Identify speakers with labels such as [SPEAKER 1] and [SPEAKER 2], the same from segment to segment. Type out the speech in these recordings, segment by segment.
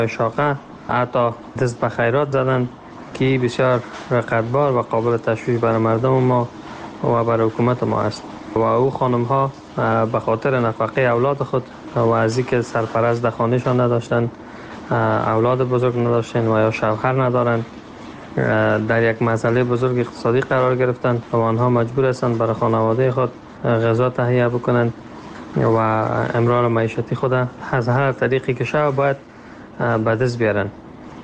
[SPEAKER 1] شاقه حتی دست به خیرات زدند که بسیار رقتبار و قابل تشویش برای مردم ما و برای حکومت ما است. و او خانم ها به خاطر نفقه اولاد خود و از اینکه سرپرست در خانهشان نداشتند، اولاد بزرگ نداشتند و یا شوهر ندارند، در یک مسئله بزرگ اقتصادی قرار گرفتند و آنها مجبور هستند برای خانواده خود غذا تهیه بکنند و امرار معیشتی خود از هر طریقی که شود باید به دست بیارند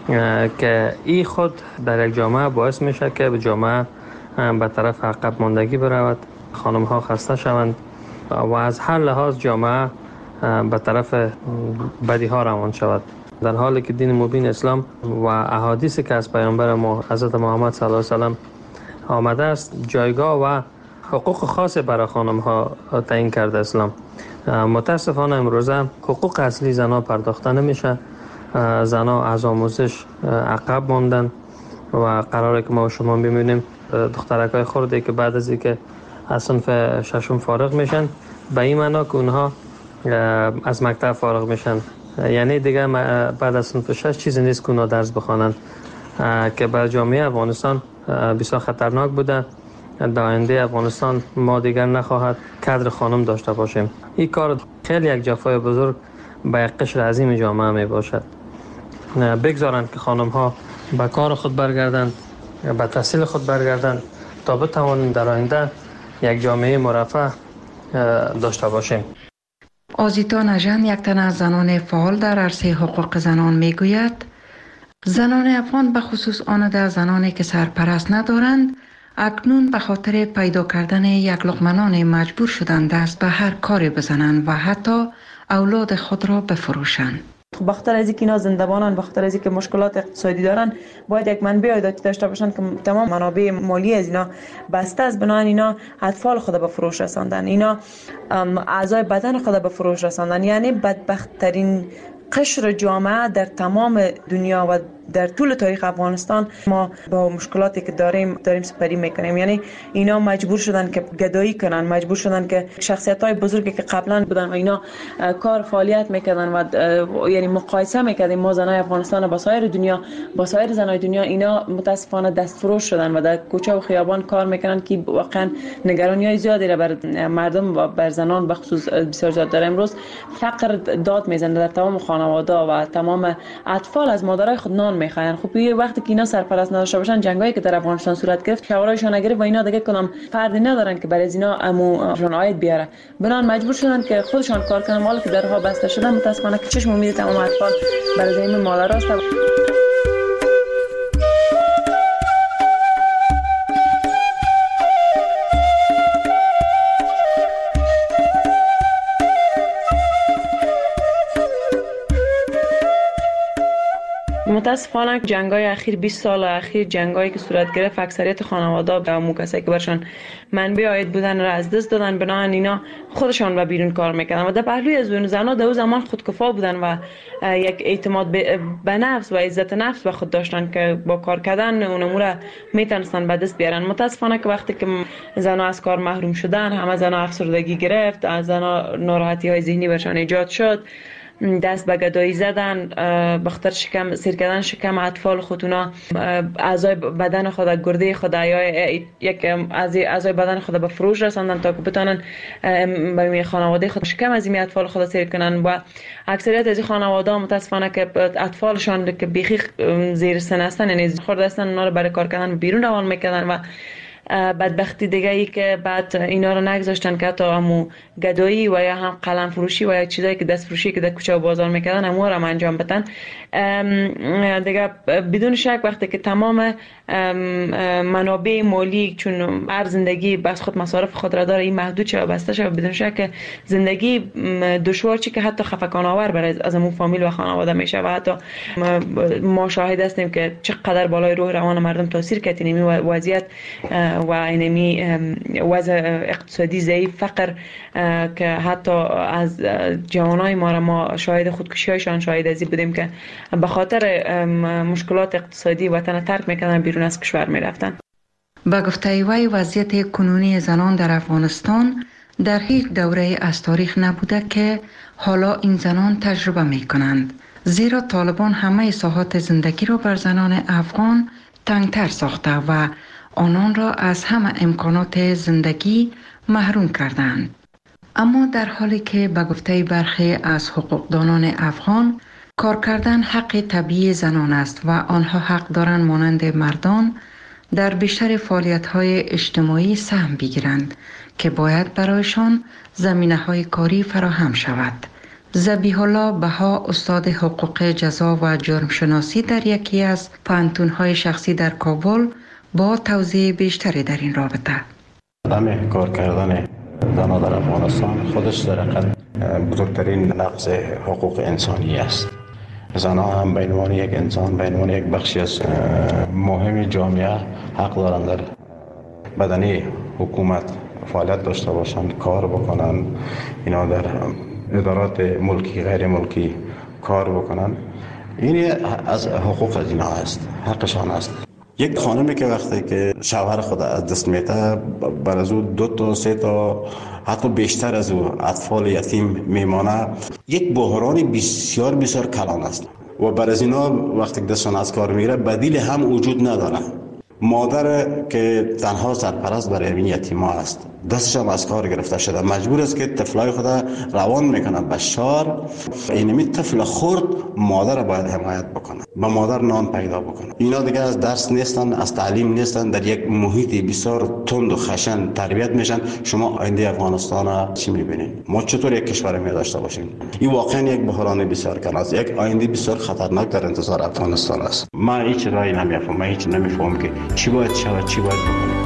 [SPEAKER 1] که این خود در یک جامعه باعث میشه که به جامعه به طرف عقب ماندگی برود، خانم ها خسته شوند و از هر لحاظ جامعه به طرف بدی ها روان شود. در حالی که دین مبین اسلام و احادیثی که از پیامبر ما حضرت محمد صلی الله علیه و سلم آمده است جایگاه و حقوق خاص برای خانم ها تعیین کرده اسلام. متاسفانه امروزه حقوق اصلی زنها پرداخته نمیشه. زنها از آموزش عقب ماندن و قراره که ما و شما ببینیم دخترکای خردی که بعد از اینکه از صنف ششم فارغ میشن به این معنا که اونها از مکتب فارغ میشن، یعنی دیگه بعد از صنف 6 چیزی نیست که اونها درس بخوانند که برای جامعه افغانستان بسیار خطرناک بوده. در آینده افغانستان ما دیگر نخواهد کادر خانم داشته باشیم. این کار خیلی یک جفای بزرگ به یک قشر عظیم جامعه می باشد. بگذارند که خانم ها به کار خود برگردند، به تحصیل خود برگردند تا بتوانند در آینده یک جامعه مرفه داشته باشیم.
[SPEAKER 2] آزیتا نژند، یک تن از زنان فعال در عرصه حقوق زنان میگوید زنان افغان به خصوص آن در زنانی که سرپرست ندارند اکنون به خاطر پیدا کردن یک لقمه نان مجبور شدند دست به هر کاری بزنند و حتی اولاد خود را بفروشند.
[SPEAKER 3] بخاطر از اینکه اینا زنده‌بانن، بخاطر از اینکه مشکلات اقتصادی دارن، باید یک منبع عایداتی داشته باشن که تمام منابع مالی از اینا بسته است. بنابراین اینا اطفال خود به فروش رساندن، اینا اعضای بدن خود به فروش رساندن. یعنی بدبخت‌ترین قشر جامعه در تمام دنیا و در طول تاریخ افغانستان ما با مشکلاتی که داریم سپری میکنیم. یعنی اینا مجبور شدن که گدایی کنن، مجبور شدن که شخصیت‌های بزرگی که قبلا بودن و اینا کار فعالیت میکردن و یعنی مقایسه میکردیم ما زنای افغانستان با سایر دنیا، با سایر زنای دنیا، اینا متاسفانه دستفروش شدن و در کوچه و خیابان کار میکنن که واقعا نگرانی‌های زیادی را بر مردم و بر زنان به خصوص بسیار زیاد داره. امروز فقر داد میزنه در تمام خانواده و تمام اطفال از مادرای خود نان میخواین. خب یه وقتی که اینا سرپرست نداشته باشن، جنگایی که در افغانستان صورت گرفت شوارایشان نگرفت و اینا دیگه کدام فردی ندارن که برای از اینا اموشون عاید بیاره، بنان مجبور شدن که خودشان کار کنن. حالا که درها بسته شدن متاسفانه که چشم امید تمام اطفال برای زمین مادر است. متاسفانه جنگ‌های اخیر 20 سال اخیر جنگایی که صورت گرفت اکثریت خانواده‌ها به عمو کسایی که برشان منبع عاید بودن را از دست دادن. بنابراین اینا خودشان به بیرون کار میکردن و در پهلوی از اون زنها در اون زمان خودکفا بودن و یک اعتماد به نفس و عزت نفس به خود داشتن که با کار کردن اون امور میتونستن به دست بیارن. متاسفانه که وقتی که زنها از کار محروم شدن، همه زنها افسردگی گرفت، از زنها ناراحتی‌های ذهنی برشان ایجاد شد، دست به گدایی زدن، بخاطر شکم سیر کردن شکم اطفال خودونا، اعضای بدن خود، گرده خود یا یک اعضای بدن خود به فروش رساندن تا که بتونن برای خانواده خود شکم از این اطفال خود سیر کنن. و اکثریت از این خانواده ها متاسفانه که اطفالشان که بیخی زیر سن هستن، یعنی خرد هستن، اونا رو برای کار کردن بیرون روان میکردن و بدبختی دیگه ای که بعد اینا رو نگذاشتن که حتی همو گدایی و یا هم قلم فروشی و یا چیزایی که دست فروشی که در کوچه و بازار میکردن همو رو انجام بدن. دیگه بدون شک وقتی که تمام منابع مالی چون هر زندگی بس خود مصارف خود را داره این محدود شه و بسته شه، بدون شک زندگی دشوار چی که حتی خفقان آور برای از همون فامیل و خانواده میشه و حتی ما شاهد هستیم که چقدر بالای روح روان مردم تاثیر کرد این وضعیت و اینمی وضع اقتصادی ضعیف، فقر که حتی از جوانای ما شاهد خودکشی‌هایشان شاهد ازی بودیم که به خاطر مشکلات اقتصادی وطن ترک میکنن، بیرون از کشور میرفتن.
[SPEAKER 2] با گفته وی وضعیت کنونی زنان در افغانستان در هیچ دوره از تاریخ نبوده که حالا این زنان تجربه میکنند. زیرا طالبان همه ساحات زندگی را بر زنان افغان تنگتر ساخته و آنان را از همه امکانات زندگی محروم کردند. اما در حالی که به گفته برخی از حقوقدانان افغان کار کردن حق طبیعی زنان است و آنها حق دارند مانند مردان در بیشتر فعالیت‌های اجتماعی سهم بگیرند که باید برایشان زمینه‌های کاری فراهم شود. ذبیح الله بها، استاد حقوق جزا و جرم شناسی در یکی از پوهنتون‌های شخصی در کابل، با توضیح بیشتری در این رابطه.
[SPEAKER 4] عدم کار کردن زنان در افغانستان خودش در حقیقت بزرگترین نقض حقوق انسانی است. زنان هم به عنوان یک انسان، به عنوان یک بخشی از مهم جامعه حق دارند در بدنه حکومت فعالیت داشته باشند، کار بکنند، اینا در ادارات ملکی غیر ملکی کار بکنند. این از حقوق از اینا است، حقشان است. یک خانمی که وقتی که شوهر خود از دست میده، بر از او 2 تا 3 تا حتی بیشتر از او اطفال یتیم میمانه، یک بحران بسیار بسیار کلان است و بر از اینا وقتی دستشان از کار میگیره بدیل هم وجود نداره. مادر که تنها سرپرست برای این یتیما است، دستش هم از کار گرفته شده، مجبور است که طفلای خود روان میکنه به شار. اینمی طفل خرد مادر باید حمایت بکنه، با مادر نان پیدا بکنه. اینا دیگه از درس نیستن، از تعلیم نیستن، در یک محیط بسیار تند و خشن تربیت میشن. شما آینده افغانستان چی میبینید؟ ما چطور یک کشور می داشته باشیم؟ این واقعا یک بحران بسیار کلان است، یک آینده بسیار خطرناک در انتظار افغانستان است. من هیچ راهی نمیفهمم، من هیچ نمیفهمم که چی باید شود، چی باید بکنیم.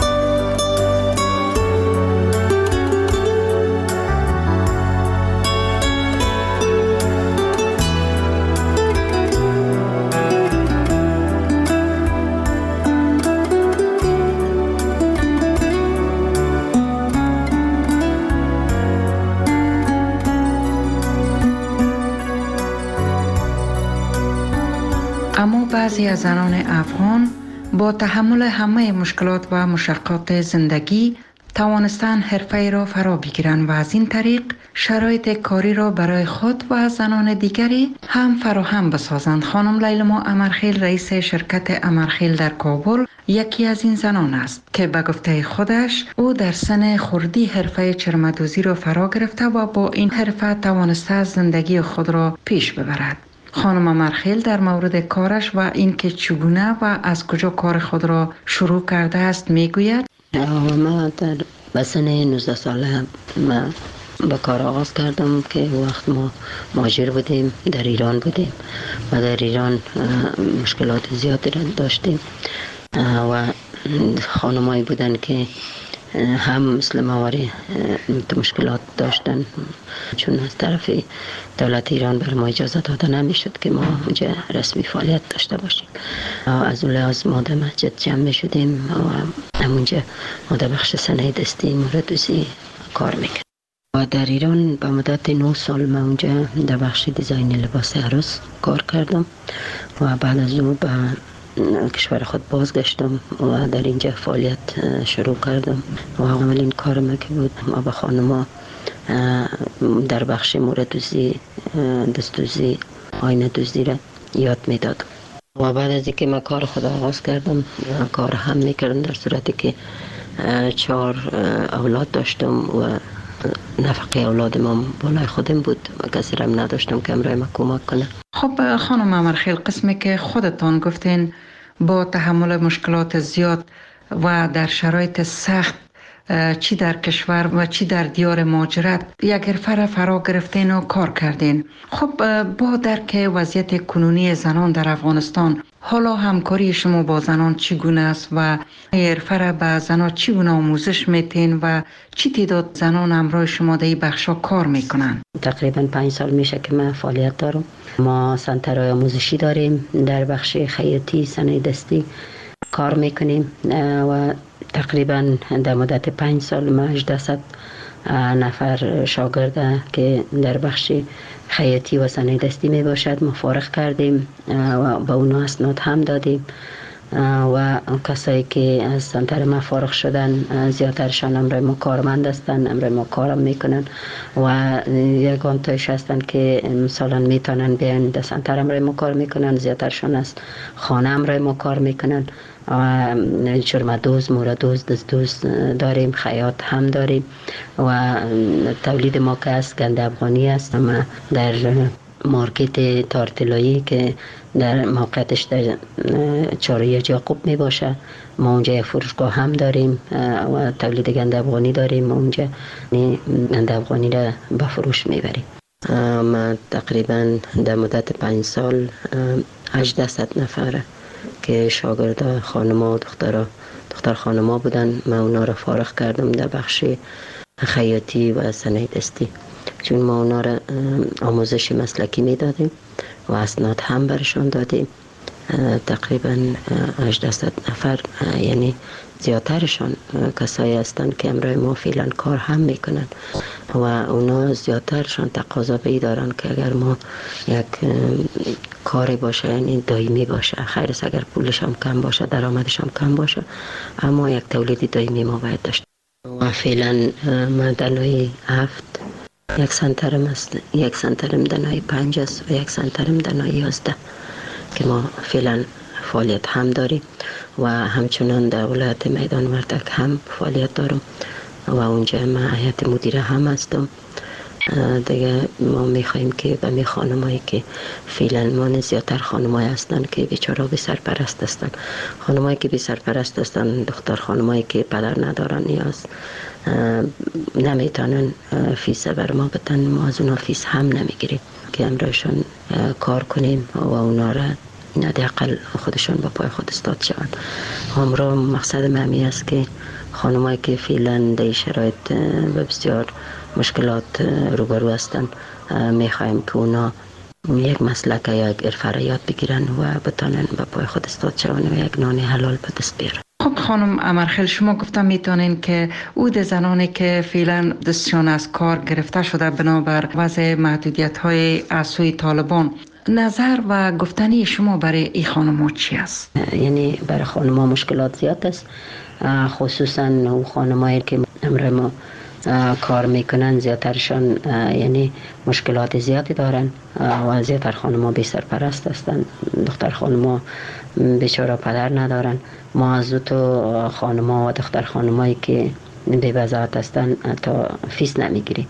[SPEAKER 2] اما بعضی از زنان افغان با تحمل همه مشکلات و مشقات زندگی توانستن حرفه را فرا بگیرند و از این طریق شرایط کاری را برای خود و زنان دیگری هم فراهم بسازند. خانم لیلما امرخیل، رئیس شرکت امرخیل در کابل، یکی از این زنان است که به گفته خودش او در سن خردی حرفه چرمدوزی را فرا گرفته و با این حرفه توانسته زندگی خود را پیش ببرد. خانم امرخیل در مورد کارش و اینکه چگونه و از کجا کار خود را شروع کرده است میگوید:
[SPEAKER 5] ما در سن 19 ساله من به کار آغاز کردم که وقت ما مهاجر بودیم، در ایران بودیم و در ایران مشکلات زیادی را داشتیم و خانمایی بودن که هم مثل مواری مشکلات داشتن، چون از طرف دولت ایران بر ما اجازه داده نمیشد که ما اونجا رسمی فعالیت داشته باشیم. از اون لحاظ ما در مسجد جمع شدیم و همونجا ما در بخش صنایع دستی موردوزی کار میکردیم. و در ایران به مدت 9 سال من اونجا در بخش دیزاین لباس عروس کار کردم و بعد از اون به کشور خود بازگشتم و در اینجا فعالیت شروع کردم و اولین کارم که بود ما به خانما در بخش موردوزی، دستوزی، آینه دوزی را یاد میدادم و بعد از اینکه من کار خود آغاز کردم کار هم میکردم، در صورتی که 4 اولاد داشتم و نفقه اولاد ما بالای خودم بود و کسی را نداشتم که امرای ما کمک کنه.
[SPEAKER 2] خب خانم امرخیل، قسمی که خودتان گفتین با تحمل مشکلات زیاد و در شرایط سخت چی در کشور و چی در دیار مهاجرت یک حرفه را فرا گرفتین و کار کردین. خب با درک وضعیت کنونی زنان در افغانستان، حالا همکاری شما با زنان چگونه است و حرفه را به زنان چگونه آموزش میتین و چی تعداد زنان همراه شما در این بخشا کار میکنن؟
[SPEAKER 5] تقریبا 5 سال میشه که من فعالیت دارم. ما سنترهای آموزشی داریم، در بخش خیاطی، صنایع دستی کار میکنیم و تقریبا در مدت 5 سال ما 800 نفر شاگرد که در بخش خیاطی و صنایع دستی می باشد ما فارغ کردیم و با اونها اسناد هم دادیم و کسایی که از سنتر ما فارغ شدن زیادترشان امروز ما کارمند هستند، امروز ما کارم میکنن و یگان تایش هستند که مثلا میتونن بیان در سنتر امروز ما کار میکنن، زیادترشان از خانه امروز ما کار میکنن. جرمدوز، موردوز، دزدوز داریم، خیاط هم داریم و تولید ما که از گند افغانی است. ما در مارکت تارتلایی که در موقعیتش در چهارراه یعقوب می باشه، ما اونجا یک فروشگاه هم داریم و تولید گند افغانی داریم. ما اونجا گند افغانی را به فروش میبریم. ما تقریبا در مدت 5 سال 800 نفر که شاگرد خانما و دختر خانما بودن، من اونا را فارغ کردم در بخش خیاطی و صنایع دستی، چون ما اونا را آموزش مسلکی میدادیم و اسناد هم برشان دادیم. تقریبا 800 نفر، یعنی زیادترشان کسایی هستند که امروز ما فعلا کار هم میکنن و اونا زیادترشان تقاضا بی دارن که اگر ما یک کاری باشه، یعنی دائمی باشه، خیر است اگر پولش هم کم باشه، درآمدش هم کم باشه، اما یک تولید دائمی ما باید داشت. و فعلا ما دنای 7 یک سنترم است، یک سنترم دنای 5 است و یک سنترم دنای 11 که ما فعلا فعالیت هم داریم و همچنان در ولایت میدان وردک هم فعالیت دارم و اونجا ما هیئت مدیره هم هستم. دیگه ما میخوایم که به می خانمایی که فعلا ما زیادتر خانمایی هستن که بیچاره بی سرپرست هستن، خانمایی که بی سرپرست هستن، دختر خانمایی که پدر ندارن یا نمیتونن فیس بر ما بدن، ما از اونا فیس هم نمیگیریم که امروزشان کار کنیم و اونا را حداقل خودشان با پای خود استاد شوند. همراه مقصد مهمی است که خانمایی که فعلا در شرایط بسیار مشکلات روبرو هستند، میخوایم که اونا یک مسلک یا یک حرفه را یاد بگیرن و بتانن با پای خود استاد شوند و یک نان حلال به دست بیارن.
[SPEAKER 2] خب خانم امرخیل، شما گفتم میتونین که عود زنانی که فعلا دستشان از کار گرفته شده بنابر وضع محدودیت های از سوی طالبان، نظر و گفتنی شما برای این خانم‌ها چی است؟
[SPEAKER 5] یعنی برای خانم‌ها مشکلات زیاد است، خصوصا اون خانم‌هایی که امروز ما کار میکنن زیادترشان یعنی مشکلات زیادی دارن و زیادتر خانم‌ها بی سرپرست هستن، دختر خانم‌ها بیچاره پدر ندارن. ما از تو خانم‌ها و دختر خانم‌هایی که بی وضاحت هستن تا فیس نمیگیریم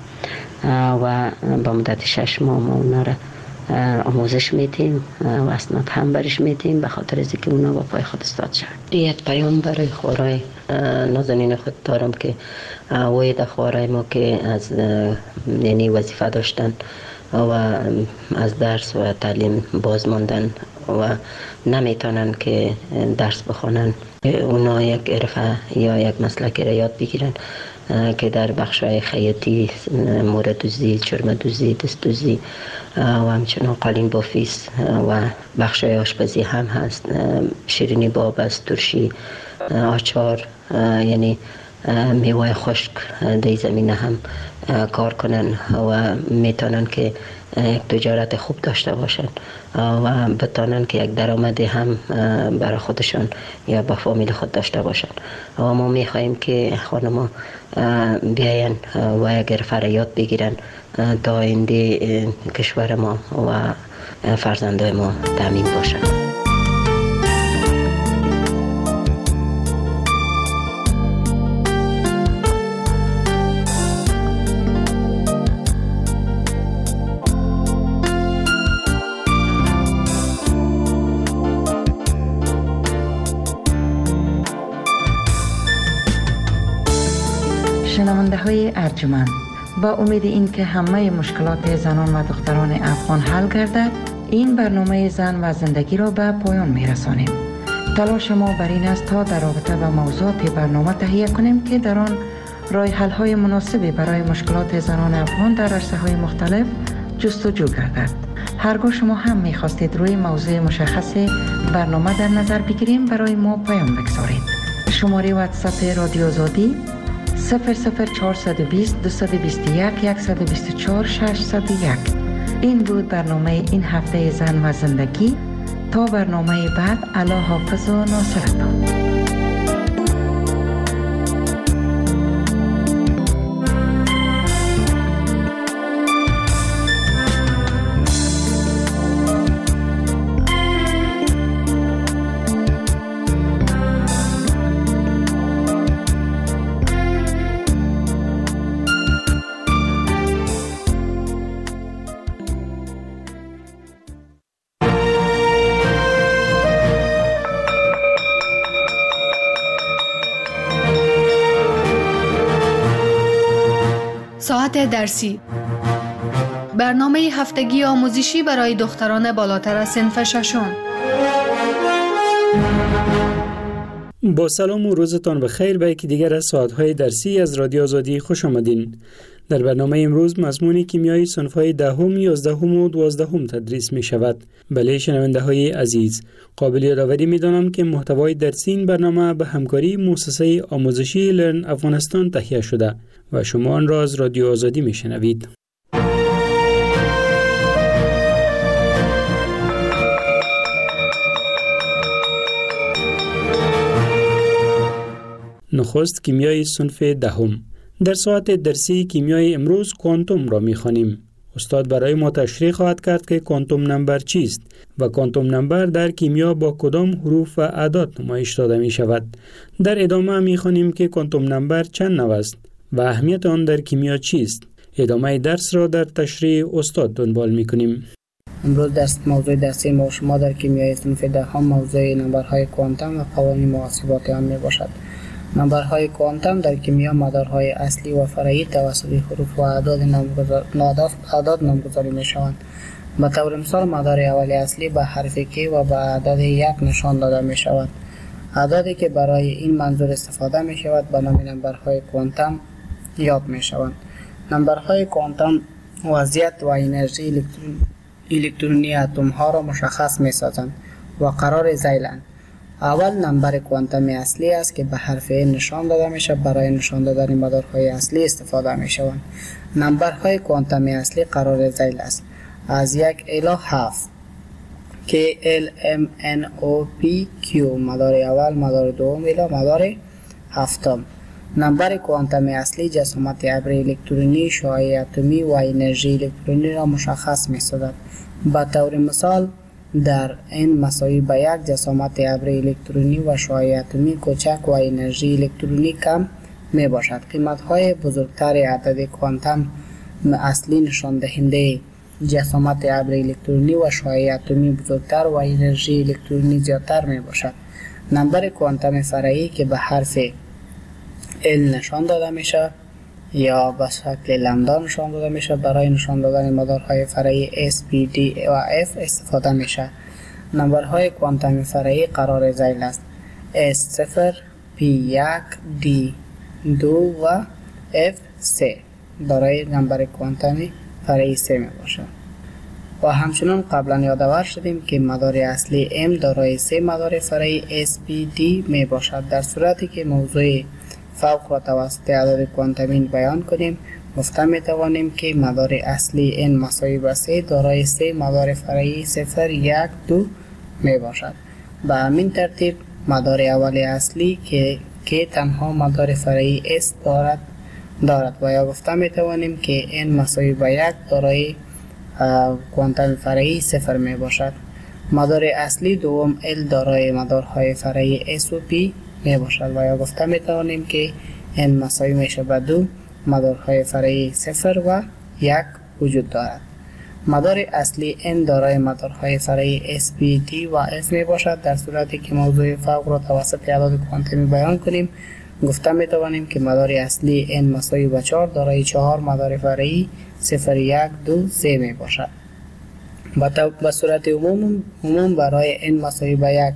[SPEAKER 5] و با مدت 6 ماه ما اونا را آموزش میدیم و اسناد هم برش میدیم به خاطر از اینکه اونا با پای خود استاد شد. یک پیام برای خورای نازنین خود دارم که وید خورای ما که از یعنی وظیفه داشتن و از درس و تعلیم باز ماندن و نمیتونن که درس بخونن، اونا یک حرفه یا یک مسلک را یاد بگیرن که در بخش‌های خیاطی، موردوزی، چرمدوزی، دستوزی و همچنان قالین بافیس و بخش‌های آشپزی هم هست، شیرینی باب است، ترشی، آچار، یعنی میوه خشک در زمینه هم کار کنن و میتونن که یک تجارت خوب داشته باشن و بتونن که یک درآمدی هم برای خودشان یا با فامیل خود داشته باشن. و ما میخواییم که خانم‌ها بیاین و یک حرفه را یاد بگیرن تا آینده کشور ما و فرزندای ما تامین باشن.
[SPEAKER 2] شنونده های ارجمند، با امید این که همه مشکلات زنان و دختران افغان حل گردد، این برنامه زن و زندگی را به پایان می رسانیم. تلاش ما بر این است تا در رابطه با موضوعات برنامه تهیه کنیم که در آن راه حل های مناسبی برای مشکلات زنان افغان در عرصه های مختلف جستجو گردد. هرگاه شما هم می خواستید روی موضوع مشخص برنامه در نظر بگیریم، برای ما پیام بگذارید. شماره واتساپ رادیو آزادی 00420 221 124 601. این بود برنامه این هفته زن و زندگی. تا برنامه بعد، الله حافظ و ناصرتان.
[SPEAKER 6] ساعت درسی، برنامه هفتگی آموزشی برای دختران بالاتر از صنف ششم.
[SPEAKER 7] با سلام و روزتان بخیر به یکی دیگر از ساعت‌های درسی از رادیو آزادی خوش آمدین. در برنامه امروز مضمون کیمیای صنف‌های دهم، 11 و 12 تدریس می شود. بله شنونده‌های عزیز، قابل یادآوری می‌دانم که محتوای درسی این برنامه به همکاری مؤسسه آموزشی لرن افغانستان تهیه شده و شما آن را از رادیو آزادی می‌شنوید. نخست کیمیای صنف دهم. در ساعت درسی کیمیای امروز کوانتوم را می‌خوانیم. استاد برای ما تشریح خواهد کرد که کوانتوم نمبر چیست و کوانتوم نمبر در کیمیا با کدام حروف و اعداد نمایش داده می شود. در ادامه می‌خوانیم که کوانتوم نمبر چند نوع است و اهمیت آن در کیمیا چیست. ادامه درس را در تشریح استاد دنبال می‌کنیم.
[SPEAKER 8] امروز موضوع درسی ما شما در کیمیای صنف دهم موضوع نمبرهای کوانتوم و قوانین محاسبات آن میباشد. نمبرهای کوانتوم در کیمیا مدارهای اصلی و فرعی توسط حروف و اعداد نامگذاری میشوند. به طور مثال مدار اولی اصلی به حرف کی و به عدد 1 نشان داده می شود. اعدادی که برای این منظور استفاده می شود به نام نمبرهای کوانتوم یاد می شوند. نمبرهای کوانتوم وضعیت و انرژی الکترونی اتم ها را مشخص می سازند و قرار ذیلند. اول نمبر کوانتوم اصلی است که به حرف نشان داده می شود. برای نشان دادن مدارهای اصلی استفاده می شوند. نمبرهای کوانتوم اصلی قرار ذیل است از 1 الی 7 که L M N O P Q مدار اول، مدار دوم الی مدار هفتم. نمبر کوانتوم اصلی جسامت ابر الکترونی، شعاع اتمی و انرژی الکترونی را مشخص می سازد. به طور مثال در n مساوی به 1 جسامت ابر الکترونی و شعاع اتمی کوچک و انرژی الکترونی کم می باشد. قیمت های بزرگتر عدد کوانتوم اصلی نشان دهنده جسامت ابر الکترونی و شعاع اتمی بزرگتر و انرژی الکترونی زیادتر می باشد. نمبر کوانتوم فرعی که به حرف L نشان داده می شود یا به شکل لامدا نشان داده می شود. برای نشان دادن مدارهای فرعی S, P, D و F استفاده می شود. نمبرهای کوانتوم فرعی قرار ذیل است. S0, P1, D2 و F3 برای نمبر کوانتوم فرعی 3 می باشد. و همچنان قبلا یادآور شدیم که مدار اصلی M دارای 3 مدار فرعی S, P, D می باشد. در صورتی که موضوع فوق را توسط عدد کوانتومی بیان کنیم، گفته می توانیم که مدار اصلی n مساوی به 3 دارای 3 مدار فرعی 0, 1, 2 می باشد. به همین ترتیب مدار اول اصلی که تنها مدار فرعی s دارد و یا گفته می توانیم که n مساوی به 1 دارای کوانتوم فرعی 0 می باشد. مدار اصلی دوم L دارای مدارهای فرعی S و P می باشد و یا گفته می توانیم که n مساوی میشه به 2 مدارهای فرعی 0 و 1 وجود دارد. مدار اصلی n دارای مدارهای فرعی S, P, D و F می باشد. در صورتی که موضوع فوق را توسط اعداد کوانتومی بیان کنیم، گفته می توانیم که مدار اصلی n مساوی به 4 دارای 4 مدار فرعی 0, 1, 2, 3 می باشد. به صورت عموم برای n مساوی به 1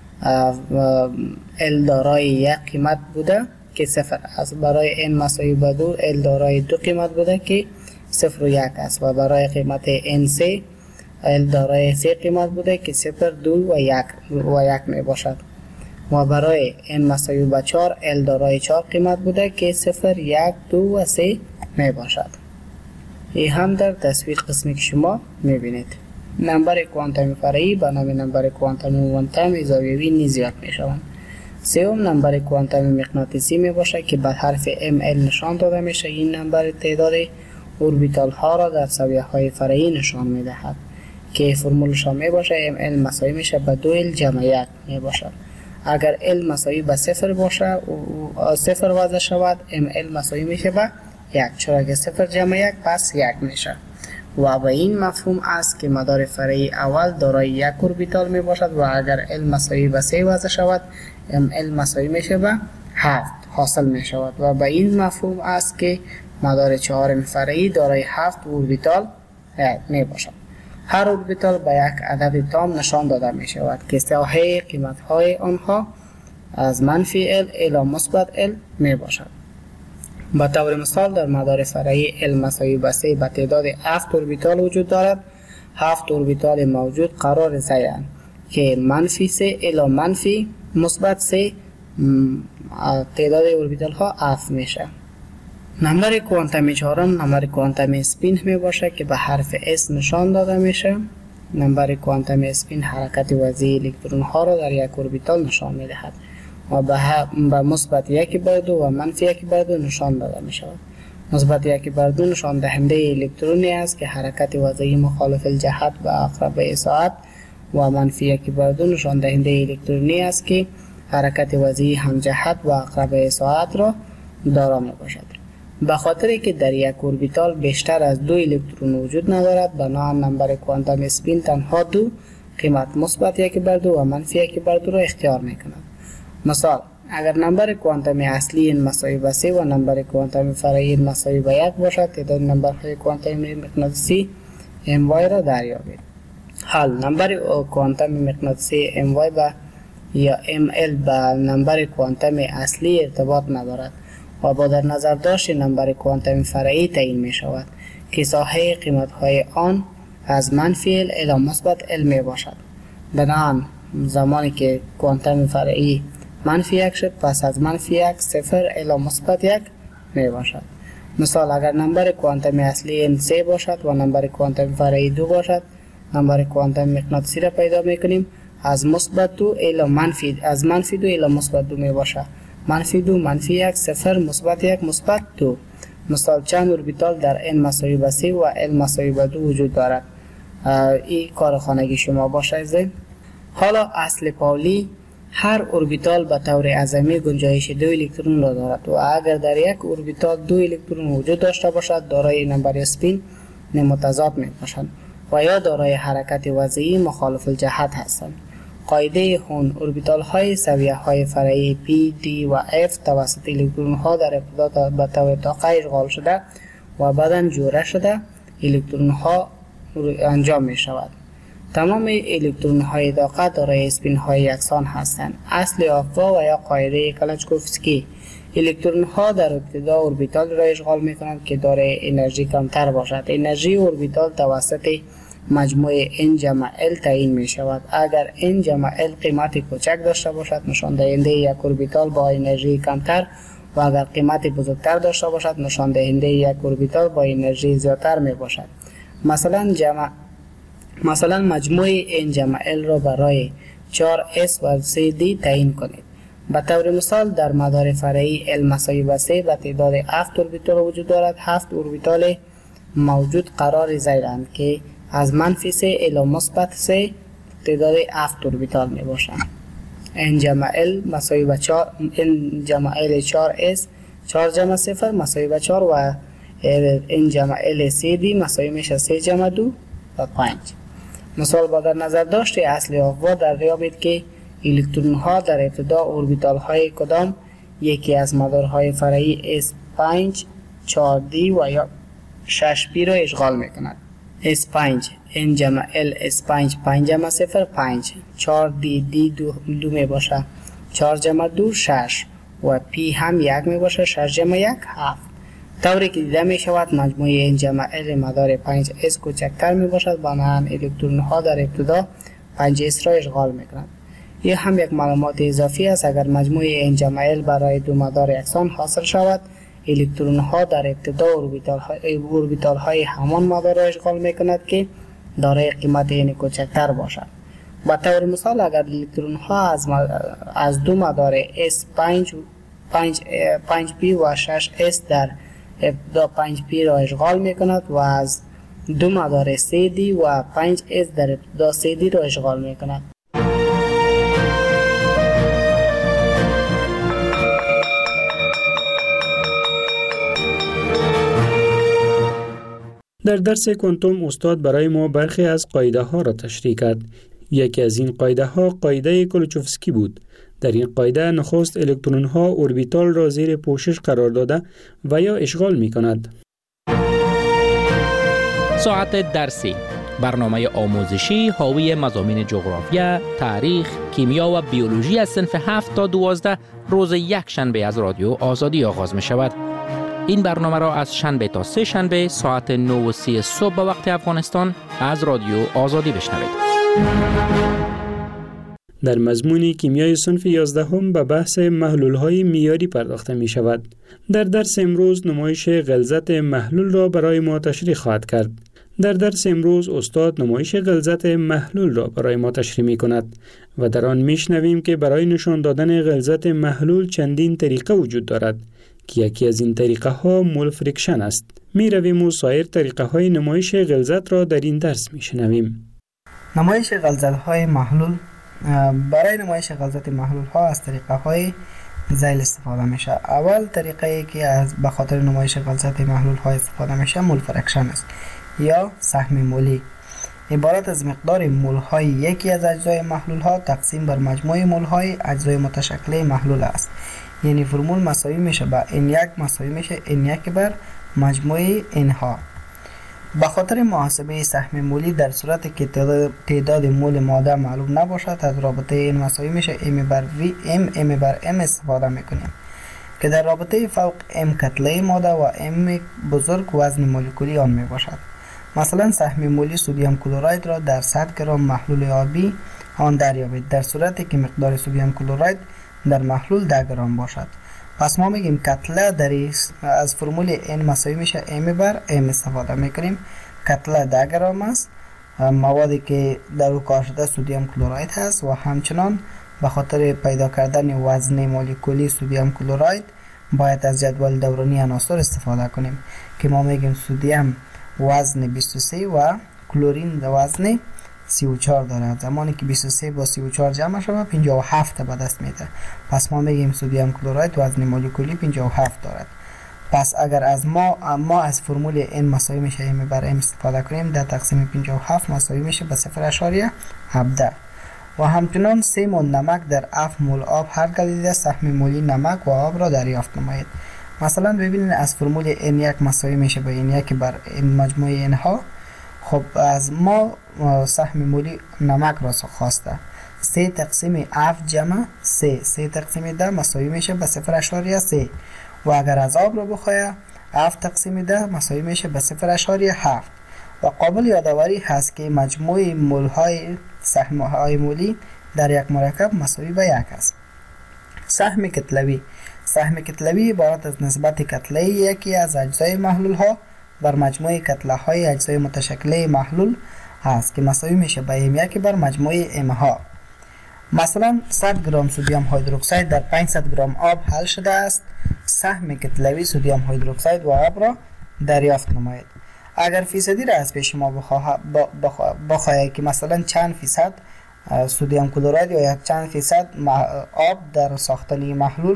[SPEAKER 8] L دارای 1 قیمت بوده که 0 است. برای n مساوی به 2 L دارای 2 قیمت بوده که 0 و 1 است و برای قیمت n3 L دارای 3 قیمت بوده که 0, 2 و 1 می باشد. و برای n مساوی به 4 L دارای 4 قیمت بوده که 0, 1, 2 و 3 می باشد. این هم در تصویر قسمی که شما می بینید. نمبر کوانتومی فرعی به نام نمبر کوانتومی موانتم زاویوی نیز یاد می شوند. سوم نمبر کوانتومی مغناطیسی می باشد که به حرف ml نشان داده میشه. این نمبر تعداد اوربیتال ها را در زاویه های فرعی نشان می دهد که فرمولش می باشه ml مساوی میشه به 2l جمع 1 می باشد. اگر l مساوی به 0 باشه و 0 وضع شود ml مساوی میشه به 1، چرا که 0 جمع 1 پس 1 میشه. و به این مفهوم است که مدار فرعی اول دارای یک اوربیتال می باشد و اگر l مساوی به 3 وضع شود ml مساوی میشه به 7 حاصل می شود. و به این مفهوم است که مدار چهارم فرعی دارای 7 اوربیتال می باشد. هر اوربیتال به یک عدد تام نشان داده می شود که ساحه قیمت های آنها از منفی l الی مثبت l می باشد. به طور مثال در مدار فرعی l مساوی به 3 به تعداد 7 اوربیتال وجود دارد. 7 اوربیتال موجود قرار زیند که منفی 3 الی منفی مثبت 3 تعداد اوربیتال ها 7 میشه. نمبر کوانتومی چهارم نمبر کوانتومی اسپین می باشه که به حرف S نشان داده میشه. نمبر کوانتومی اسپین حرکت وضعی الکترون ها را در یک اوربیتال نشان می دهد و به مثبت 1/2 و منفی 1/2 نشان داده می شود. مثبت 1/2 نشان دهنده الکترونی است که حرکت وضعی مخالف الجهت به عقربه ساعت و منفی 1/2 نشان دهنده الکترونی است که حرکت وضعی همجهت و عقربه ساعت را دارا می باشد. به خاطر که در یک اوربیتال بیشتر از 2 الکترون وجود ندارد بنابراین نمبر کوانتوم اسپین تنها 2 قیمت مثبت 1/2 و منفی 1/2 را اختیار می کند. مثال اگر نمبر کوانتومی اصلی مساوی به 3 و نمبر کوانتومی فرعی مساوی به 1 باشد تعداد نمبرهای کوانتومی مغناطیسی my را دریابید. حال نمبر کوانتومی مغناطیسی my یا ml به نمبر کوانتومی اصلی ارتباط ندارد و با در نظر داشت نمبر کوانتومی فرعی تعیین می شود که ساحه قیمت های آن از منفی l الی مثبت l می باشد. بنابراین زمانی که کوانتوم فرعی منفی 1 شد پس از منفی 1 0 الی مثبت 1 می باشد. مثال اگر نمبر کوانتومی اصلی n 3 باشد و نمبر کوانتومی فرعی 2 باشد نمبر کوانتومی مغناطیسی را پیدا می کنیم از مثبت 2 الی منفی 2 الی مثبت 2 می باشد. منفی 2 منفی 1 0 مثبت 1 مثبت 2. مثال چند اوربیتال در n مساوی به 3 و l مساوی به 2 وجود دارد. این کار خانگی شما باشه. حالا اصل پاولی هر اوربیتال به طور اعظمی گنجایش 2 الکترون را دارد و اگر در یک اوربیتال 2 الکترون وجود داشته باشد دارای نمبر اسپین متضاد می باشند و یا دارای حرکت وضعی مخالف الجهت هستند. قاعده هون اوربیتال های سویه های فرعی P, D و F توسط الکترون ها در ابتدا به طور طاقه اشغال شده و بعدا جوره شده الکترون ها انجام می شود. تمام الکترون های طاقه دارای اسپین های یکسان هستند. اصل آفوا و یا قاعده کلاشکوفسکی الکترون ها در ابتدا اوربیتال را اشغال می کنند که دارای انرژی کمتر باشد. انرژی اوربیتال توسط مجموع n جمع l تعیین می شود. اگر n جمع l قیمت کوچک داشته باشد نشان دهنده یک اوربیتال با انرژی کمتر و اگر قیمت بزرگتر داشته باشد نشان دهنده یک اوربیتال با انرژی زیادتر می باشد. مثلا مجموع n جمع l را برای 4s و 3d تعیین کنید. به طور مثال در مدار فرعی l مساوی به 3 به تعداد 7 اوربیتال وجود دارد. 7 اوربیتال موجود قرار زیرند که از منفی 3 الی مثبت 3 تعداد 7 اوربیتال می باشند. n جمع l مساوی به 4 n جمع l 4s 4 جمع 0 مساوی به 4 و n جمع l 3d مساوی میشه 3 جمع 2 و 5. مثال با در نظر داشت اصل آفوا دریابید که الکترون ها در ابتدا اوربیتال های کدام یکی از مدارهای فرعی S5 4d و یا 6p را اشغال می کند. S5 n جمع l S5 5 جمع 0 5 4d d 2 می باشه 4 جمع 2 6 و p هم 1 می باشه 6 جمع 1 7. طوری که دیده می شود مجموع n جمع l مدار 5s کوچکتر می باشد بنابراین الکترون ها در ابتدا 5s را اشغال می کنند. این هم یک معلومات اضافی است. اگر مجموع n جمع l برای دو مدار یکسان حاصل شود الکترون ها در ابتدا اوربیتال های همان مدار را اشغال می کند که دارای قیمت این کوچکتر باشد. به طور مثال اگر الکترون ها از دو مدار S5 5p و 6s در ابتدا 5p را اشغال می کند و از دو مدار 3d و 5s در ابتدا 3d را اشغال می کند.
[SPEAKER 7] در درس کوانتوم استاد برای ما برخی از قاعده ها را تشریح کرد. یکی از این قاعده ها قاعده کلوچوفسکی بود. در این قاعده نخست الکترون ها اوربیتال را زیر پوشش قرار داده و یا اشغال می کند.
[SPEAKER 9] ساعت درسی، برنامه آموزشی حاوی مضامین جغرافیا، تاریخ، کیمیا و بیولوژی از صنف 7 تا 12 روز یک شنبه از رادیو آزادی آغاز می شود. این برنامه را از شنبه تا سه شنبه ساعت 9:30 صبح به وقت افغانستان از رادیو آزادی بشنوید.
[SPEAKER 7] در مضمون کیمیای صنف 11 به بحث محلول‌های معیاری پرداخته می شود. در درس امروز نمایش غلظت محلول را برای ما تشریح خواهد کرد. در درس امروز استاد نمایش غلظت محلول را برای ما تشریح می کند و در آن می شنویم که برای نشان دادن غلظت محلول چندین طریقه وجود دارد که یکی از این طریقه ها مول فریکشن است. می رویم و سایر طریقه های نمایش غلظت را در این درس می شنویم.
[SPEAKER 8] نمایش غلظت های محلول. برای نمایش غلظت محلول ها از طریقه های ذیل استفاده میشه. اول طریقه ای که از به خاطر نمایش غلظت محلول ها استفاده میشه مول فریکشن است یا سهم مولی. عبارت از مقدار مول های یکی از اجزای محلول ها تقسیم بر مجموع مول های اجزای متشکل محلول است. یعنی فرمول مساوی میشه با n1 مساوی میشه n1 بر مجموع n ها. به خاطر محاسبه سهم مولی در صورتی که تعداد مول ماده معلوم نباشد از رابطه n مساوی میشه m بر m بر m استفاده میکنیم که در رابطه فوق m کتله ماده و m بزرگ وزن مولکولی آن میباشد. مثلا سهم مولی سدیم کلراید را در 100 گرم محلول آبی آن دریابید در صورتی که مقدار سدیم کلراید در محلول 10 گرم باشد. پس ما میگیم کتله از فرمول n مساوی میشه m بر m استفاده میکنیم. کتله 10 گرم است. موادی که در او کار شده سدیم کلراید هست و همچنان به خاطر پیدا کردن وزن مولکولی سدیم کلراید باید از جدول دورانی عناصر استفاده کنیم که ما میگیم سدیم وزن 23 و کلورین وزن 34 دارد. زمانی که 23 با 34 جمع شود 57 به دست میده. پس ما میگیم سدیم کلراید وزن مولکولی 57 دارد. پس اگر از ما از فرمول n مساوی میشه m بر m استفاده کنیم 10 تقسیم 57 مساوی میشه به 0.17 و همچنان 3 مول نمک در 7 مول آب هر گردیده سهم مولی نمک و آب را دریافت نمایید. مثلا ببینید از فرمول n1 مساوی میشه به n1 بر n مجموع n ها. خب از ما سهم مولی نمک را خواسته 3 تقسیم 7 جمع 3 تقسیم 10 مساوی میشه به 0.3 و اگر از آب را بخواهد 7 تقسیم 10 مساوی میشه به 0.7 و قابل یادآوری هست که مجموع مول های سهم های مولی در یک مرکب مساوی به 1 است. سهم کتلوی عبارت از نسبت کتله یکی از اجزای محلول ها بر مجموع کتله های اجزای متشکل محلول هست که مساوی میشه به m1 بر مجموع m ها. مثلا 100 گرم سدیم هیدروکسید در 500 گرم آب حل شده است. سهم کتلوی سدیم هیدروکسید و آب را دریافت نمایید. اگر فیصدی را از پیش ما بخواهید که مثلا چند فیصد سدیم کلراید یا چند فیصد آب در ساختن محلول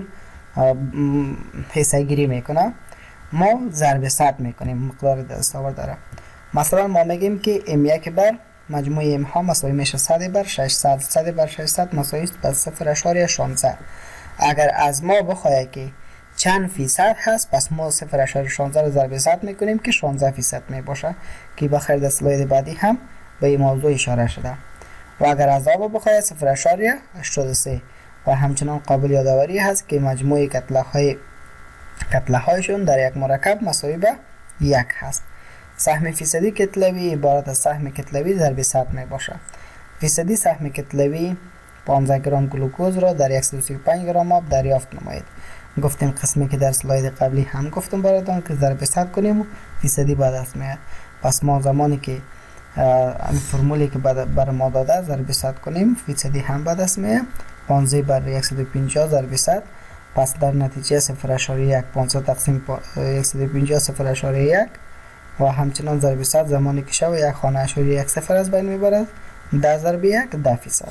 [SPEAKER 8] حصه گیری میکنه ما ضرب 100 میکنیم مقدار دستاورد داره. مثلا ما میگیم که m1 بر مجموع m ها مساوی میشه 100 بر 600 100 بر 600 مساوی به 0.16. اگر از ما بخواهد که چند فیصد هست پس ما 0.16 رو ضرب 100 میکنیم که 16 فیصد میباشه که بخیر در اسلاید بعدی هم به این موضوع اشاره شده. و اگر از آب بخواهد 0.83 و همچنان قابل یادآوری هست که مجموع کتله هایشون در یک مرکب مساوی به 1 هست. سهم فیصدی کتلوی عبارت از سهم کتلوی ضرب 100 می باشه. فیصدی سهم کتلوی 15 گرم گلوکوز را در 135 گرم آب دریافت نمایید. گفتیم قسمی که در اسلاید قبلی هم گفتم براتون که ضرب 100 کنیم و فیصدی به دست میاد. پس ما زمانی که این فرمولی که بر ما داده ضرب 100 کنیم فیصدی هم به دست میه 15 بر 150 ضرب 100 پس در نتیجه 0.1 500 تقسیم 150 0.1 و همچنان ضرب 100 زمانی که شو یک خانه اشاری یک صفر از بین میبرد 10 ضرب 1 10%.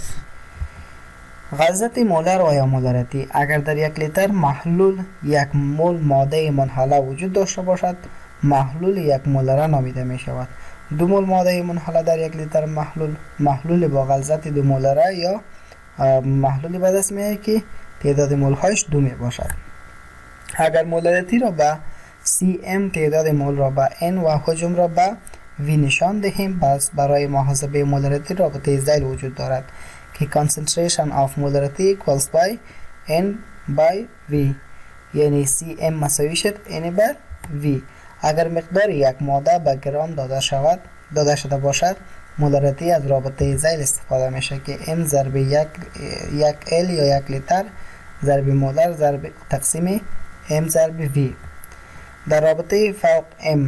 [SPEAKER 8] غلظت مولر و یا مولریتی اگر در یک لیتر محلول یک مول ماده منحله وجود داشته باشد محلول یک مولره نامیده می شود. 2 مول ماده منحله در یک لیتر محلول با غلظت 2 مولره یا محلولی به دست میاد که تعداد مول هایش 2 می باشد. اگر مولریتی را به cm تعداد مول را به n و حجم را به v نشان دهیم پس برای محاسبه مولریتی رابطه ذیل وجود دارد که concentration of molarity equals by n by v یعنی cm مساوی شد n بر v. اگر مقدار یک ماده به گرام داده شده باشد مولریتی از رابطه ذیل استفاده میشه که m ضرب یک l یا یک لیتر ضرب مولر ضرب تقسیم m ضرب v. در رابطه فوق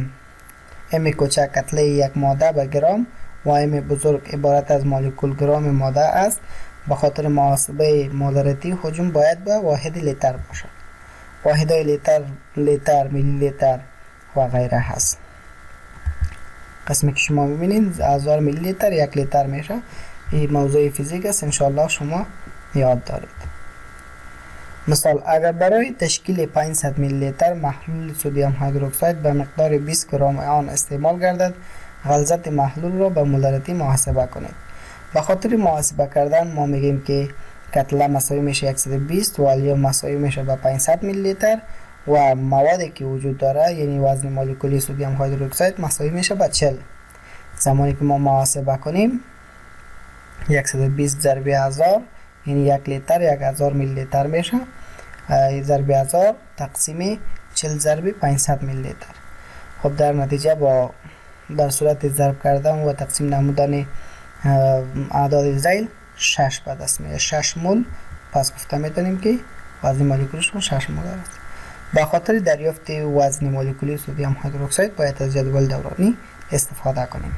[SPEAKER 8] m کوچک کتله یک ماده به گرام و m بزرگ عبارت از مولکول گرام ماده است. به خاطر محاسبه مولریتی حجم باید به واحد لیتر باشد. واحدهای لیتر میلی لیتر و غیره هست. قسمی که شما میبینید 1000 میلی لیتر یک لیتر میشه. این موضوع فیزیک است انشاءالله شما یاد دارید. مثال اگر برای تشکیل 500 میلی لیتر محلول سدیم هیدروکساید به مقدار 20 گرم آن استعمال گردد غلظت محلول را به مولریتی محاسبه کنید. به خاطر محاسبه کردن ما میگیم که کتله مساوی میشه 120 و الیوم مساوی میشه به 500 میلی لیتر و موادی که وجود داره یعنی وزن مولکولی سدیم هیدروکساید مساوی میشه به 40. زمانی که ما محاسبه کنیم 120 ضرب 1000 یعنی یک لیتر 1000 میلی لیتر میشه ضرب 1000 تقسیم 40 ضرب 500 میلی لیتر. خب در نتیجه با در صورت ضرب کردن و تقسیم نمودن اعداد ذیل 6 به دست میاد 6 مول. پس گفته میتونیم که وزن مولکولیش 6 مول است. به خاطر دریافت وزن مولکولی سدیم هیدروکساید باید از جدول دورانی استفاده کنیم.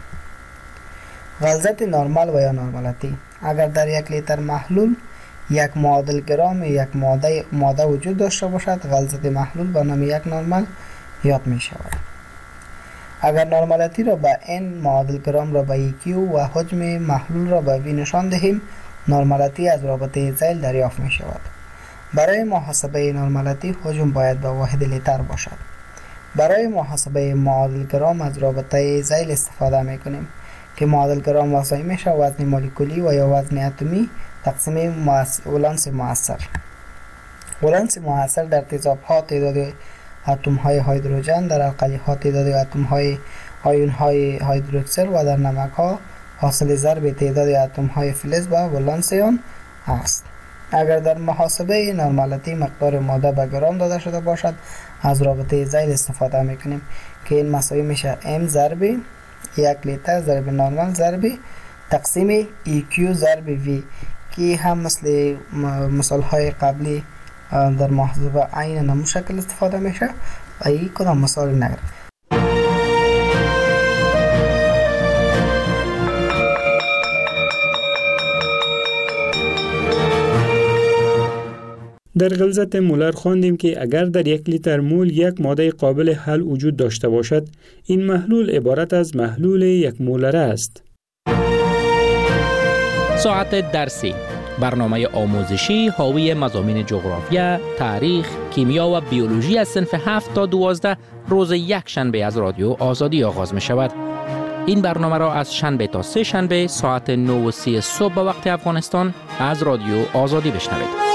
[SPEAKER 8] غلظت نرمال و یا نرمالتی اگر در یک لیتر محلول یک معادل گرام یک ماده وجود داشته باشد غلظت محلول به نام یک نرمال یاد می شود. اگر نرمالتی را به n معادل گرام را به EQ و حجم محلول را به v نشان دهیم نرمالتی از رابطه ذیل دریافت می شود. برای محاسبه نرمالتی حجم باید به واحد لیتر باشد. برای محاسبه معادل گرام از رابطه ذیل استفاده می کنیم که معادل گرام مساوی میشه وزن مولکولی و یا وزن اتمی تقسیم ولانس مؤثر. ولانس مؤثر در تیزاب ها تعداد اتم های هیدروژن، در القلی ها تعداد اتم های آیون های هیدروکسل و در نمک ها حاصل ضرب تعداد اتم های فلز و ولانس آن است. اگر در محاسبه نرمالتی مقدار ماده به گرام داده شده باشد از رابطه ذیل استفاده میکنیم که این مساوی میشه m ضرب یک لیتر ضرب نرمال ضرب تقسیم EQ ضرب V که هم مثل مثال های قبلی در محاسبه عین نمو شکل استفاده میشه و این کدام مثال نگرد.
[SPEAKER 7] در غلظت مولر خواندیم که اگر در یک لیتر مول یک ماده قابل حل وجود داشته باشد این محلول عبارت از محلول یک مولره است.
[SPEAKER 9] ساعت درسی برنامه آموزشی حاوی مضامین جغرافیا، تاریخ، کیمیا و بیولوژی از صنف 7 تا 12 روز یک شنبه از رادیو آزادی آغاز می شود. این برنامه را از شنبه تا سه شنبه ساعت 9:30 صبح به وقت افغانستان از رادیو آزادی بشنوید.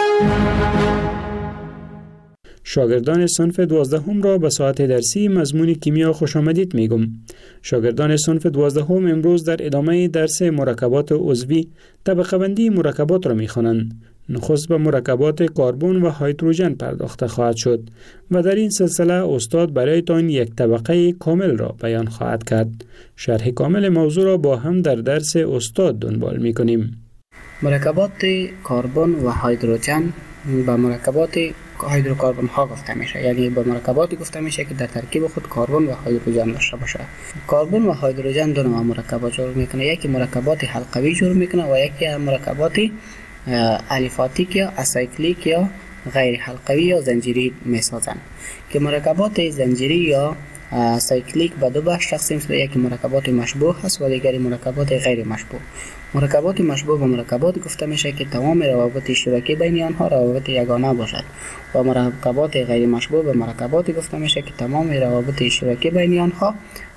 [SPEAKER 7] شاگردان صنف 12 را به ساعت درسی مضمون کیمیا خوش آمدید میگم. شاگردان صنف 12 امروز در ادامه درس مرکبات عضوی طبقه بندی مرکبات را میخوانند. نخست به مرکبات کربن و هیدروژن پرداخته خواهد شد و در این سلسله استاد برایتان یک طبقه کامل را بیان خواهد کرد. شرح کامل موضوع را با هم در درس استاد دنبال میکنیم.
[SPEAKER 8] مرکبات کربن و هیدروژن به مرکبات هیدروکربن ها گفته میشه، یعنی به مرکباتی گفته میشه که در ترکیب خود کربن و هیدروژن داشته باشه. کربن و هیدروژن دو نوع مرکبات جور میکنه، یکی مرکبات حلقوی جور میکنه و یکی مرکبات الیفاتیک یا اسایکلیک یا غیر حلقوی یا زنجیری میسازند که مرکبات زنجیری یا سایکلیک به دو بخش تقسیم شده، یکی مرکبات مشبوه هست و دیگری مرکبات غیر مشبوه. مرکبات مشبوه به مرکبات گفته میشه که تمام روابط اشتراکی بین آنها روابط یگانه باشد و مرکبات غیر مشبوه به مرکبات گفته میشه که تمام روابط اشتراکی بین آنها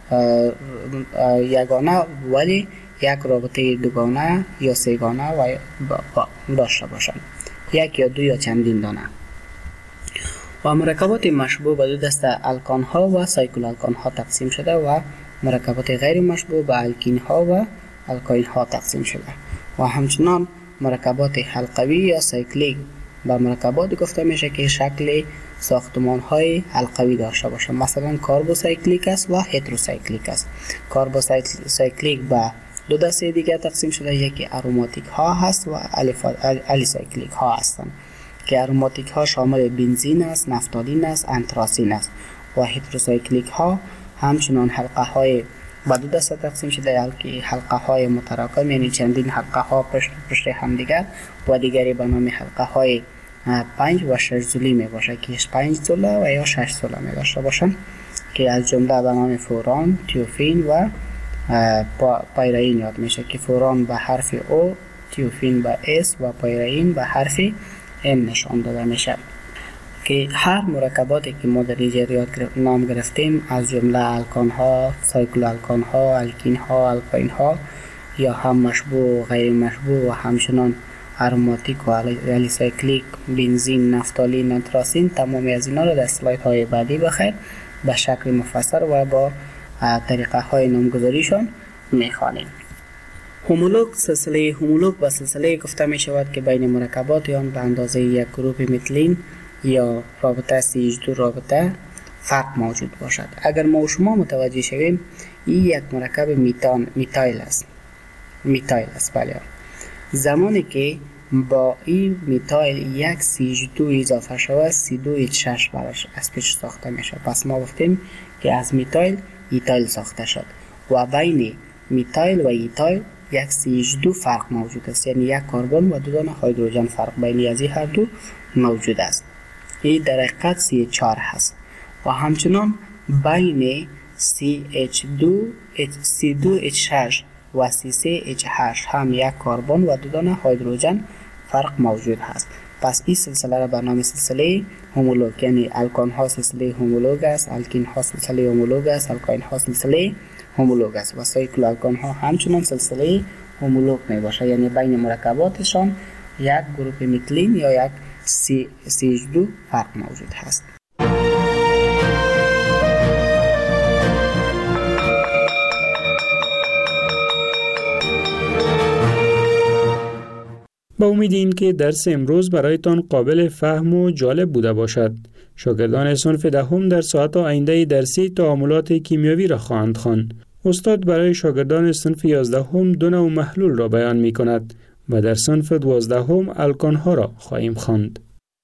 [SPEAKER 8] یگانه ولی یک رابطه دوگانه یا سه‌گانه و داشته باشند، یک یا دو یا چندین دانه. و مرکبات مشبوه به دو دسته الکان ها و سایکل الکان ها تقسیم شده و مرکبات غیر مشبوه به الکین ها و الکاین ها تقسیم شده و همچنان مرکبات حلقوی یا سایکلیک به مرکبات گفته میشه که شکل ساختمان های حلقوی داشته باشه، مثلا کاربوسایکلیک است و هتروسایکلیک است. کاربوسایکلیک به دو دسته دیگه تقسیم شده، یکی اروماتیک ها هست و الیسایکلیک ها هستند که اروماتیک ها شامل بنزین است، نفتالین است، انتراسین است و هتروسایکلیک ها همچنان حلقه های به دو دسته تقسیم شده، که حلقه های متراکم یعنی چندین حلقه ها پشت هم دیگر و دیگری به نام حلقه های 5 و 6 زولی می باشه که 5 زوله و یا 6 زوله می داشته باشند که از جمله به نام فوران، تیوفین و پایرین یاد میشه که فوران به حرف O، تیوفین به S و پایرین به حرف M نشان داده میشه که هر مرکباتی که ما در اینجا نام گرفتیم از جمله الکان ها، سایکل الکان ها، الکین ها، الکاین ها یا هم مشبوه و غیر مشبوه و همچنان اروماتیک و الیسایکلیک، بنزین، نفتالین، انتراسین، تمامی از اینا را در اسلاید های بعدی بخیر به شکل مفصل و با طریقه های نامگذاریشان میخوانیم. هومولوگ، سلسله هومولوگ به سلسله گفته می شود که بین مرکبات آن به اندازه یک گروپ متلین یا رابطه CH2 رابطه فرق موجود باشد. اگر ما و شما متوجه شویم این یک مرکب میتایل است بله. زمانی که با این میتایل یک CH2 اضافه شود C2H6 براش از پیش ساخته میشه، پس ما گفتیم که از میتایل ایتایل ساخته شد و بین میتایل و ایتایل یک CH2 فرق موجود است، یعنی یک کربن و دو دانه هیدروژن فرق بین از این هر دو موجود است. این در حقیقت CH4 هست و همچنان بین C2H6 و C3H8 هم یک کربن و دو دانه هیدروژن فرق موجود هست. پس این سلسله را به نام سلسله هومولوگ، یعنی الکان ها سلسله هومولوگ است، الکین ها سلسله هومولوگ است، الکاین ها سلسله هومولوگ است و سایکل الکان ها همچنان سلسله هومولوگ می باشه، یعنی بین مرکباتشان یک گروپ میتلین یا یک CH2 فرق موجود هست.
[SPEAKER 7] با امید این که درس امروز برایتان قابل فهم و جالب بوده باشد. شاگردان صنف دهم در ساعت آینده درسی تعاملات کیمیایی را خواهند خواند. استاد برای شاگردان صنف 11 دو نوع محلول را بیان می کند و در صنف 12 الکان ها را خواهیم خواند.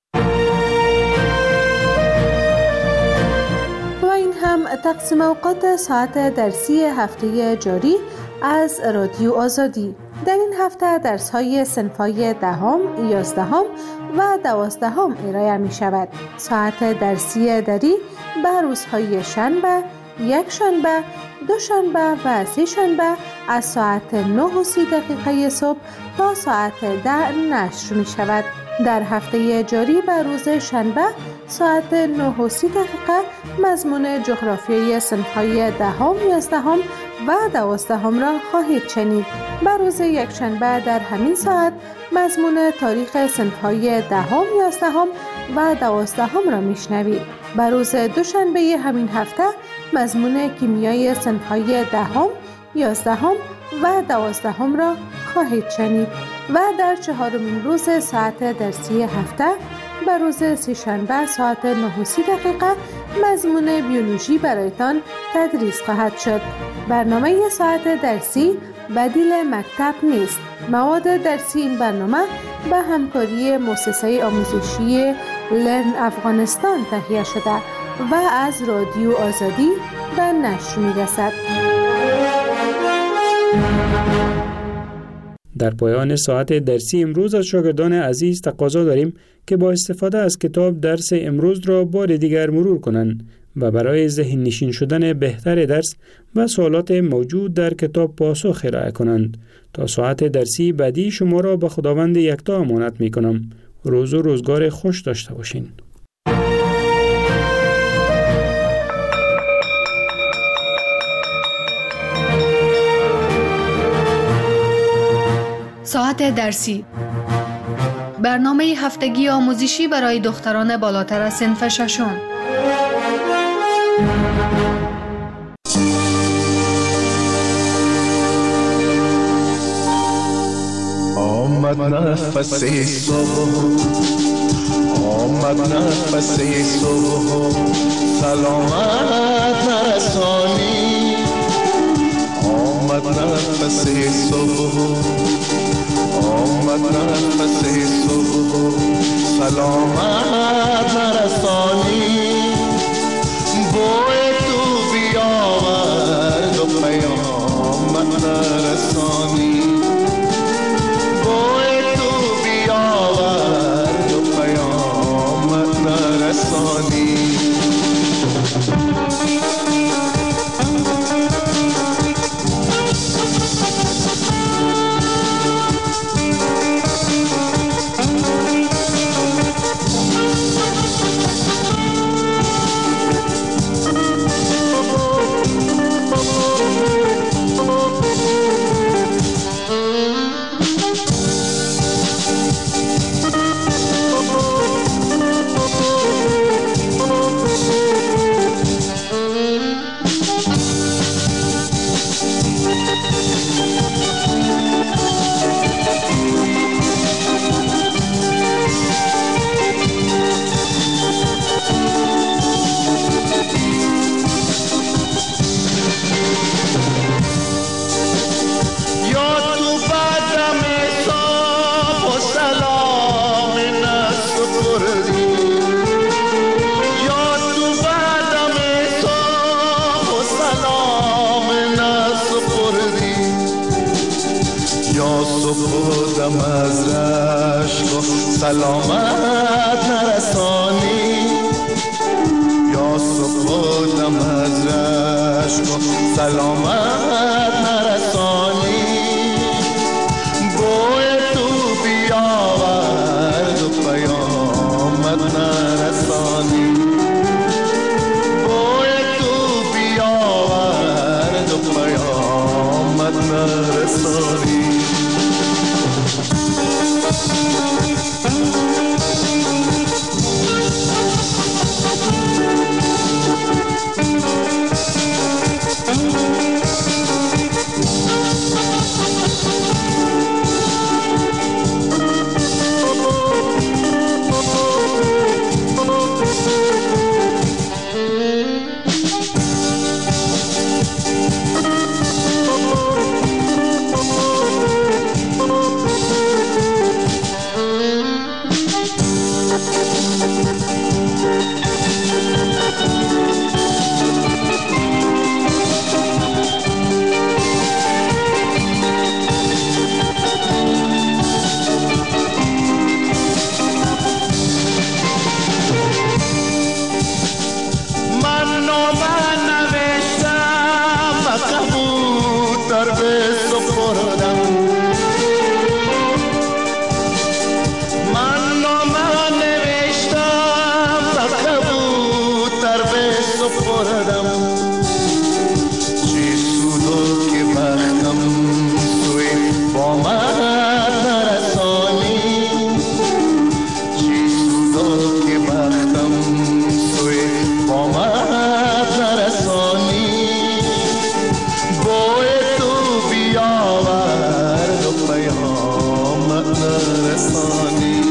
[SPEAKER 6] و این هم تقسیم اوقات ساعت درسی هفته جاری از رادیو آزادی. در این هفته درس‌های صنف‌های 10، 11 و 12 ارائه می شود. ساعت درسی دری به روزهای شنبه، یک شنبه، دو شنبه و سه شنبه از ساعت 9:30 صبح تا ساعت 10 نشر می شود. در هفته جاری به روز شنبه ساعت 9:30 مضمون جغرافیای صنف‌های 10، 11 و 12 را خواهید شنید. به روز یکشنبه در همین ساعت مضمون تاریخ صنف‌های 10، 11 و 12 را میشنوید. به روز دوشنبه همین هفته مضمون کیمیای صنف‌های 10، 11 و 12 را خواهید شنید و در چهارمین روز ساعت درسی هفته به روز سه‌شنبه ساعت 9:30 مضمون بیولوژی برایتان تدریس خواهد شد. برنامه ساعت درسی بدیل مکتب نیست. مواد درسی این برنامه به همکاری مؤسسه آموزشی لرن افغانستان تهیه شده و از رادیو آزادی به نشر می‌رسد.
[SPEAKER 7] در پایان ساعت درسی امروز از شاگردان عزیز تقاضا داریم که با استفاده از کتاب درس امروز را بار دیگر مرور کنند و برای ذهن نشین شدن بهتر درس و سوالات موجود در کتاب پاسخ ارائه کنند. تا ساعت درسی بعدی شما را به خداوند یکتا امانت می کنم. روز و روزگار خوش داشته باشین.
[SPEAKER 10] ساعت درسی، برنامه هفتگی آموزشی برای دختران بالاتر از صنف ششم.
[SPEAKER 11] آمد نفس صبح، آمد نفس صبح، سلامت نرسانی. آمد نفس صبح، آمد نفس صبح، سلامت نرسانی. بوی تو بیاورد و پیامت نرسانی. بوی تو بیاورد و پیامت نرسانی. سپردم از رشک و سلامت نرسانی. یا سپردم از رشک و سلامت نرسانی. بوی تو بیاورد و پیامت نرسانی. بوی تو بیاورد و پیامت نرسانی.
[SPEAKER 12] پیامت نرسانی.